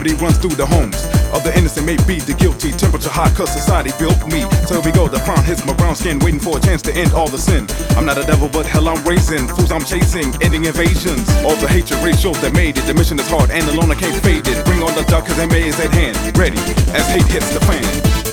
Negativity runs through the homes of the innocent, may be the guilty. Temperature high cause society built me. So here we go, the crown hits my brown skin, waiting for a chance to end all the sin. I'm not a devil, but hell I'm raising. Fools I'm chasing, ending invasions. All the hatred ratios that made it. The mission is hard and alone I can't fade it. Bring on the dark cause MA is at hand. Ready as hate hits the fan.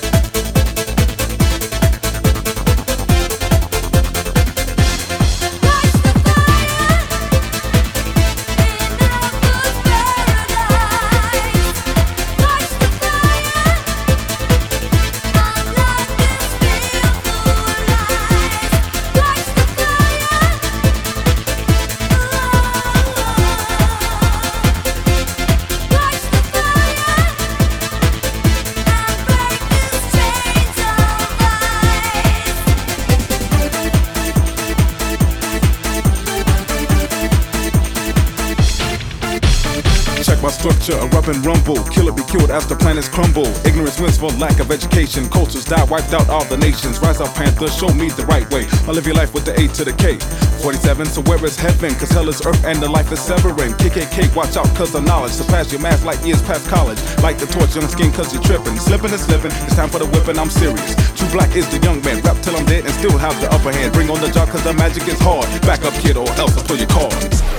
Check my structure, erupt and rumble. Killer be killed as the planets crumble. Ignorance wins for lack of education. Cultures die, wiped out all the nations. Rise up, Panther, show me the right way. I live your life with the A to the K. 47, so where is heaven? Cause hell is earth and the life is severing. KKK, watch out cause the knowledge surpass your math like years past college. Light the torch on the skin cause you're tripping. Slipping and slipping, it's time for the whipping, I'm serious. True black is the young man, rap till I'm dead and still have the upper hand. Bring on the job cause the magic is hard. Back up kid or else I'll pull your cards.